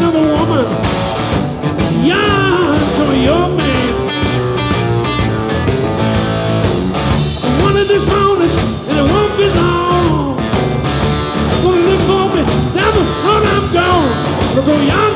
another woman. Yeah, so your man. One of these mornings, and it won't be long. Gonna look for me down the road I'm gone. Look on yonder.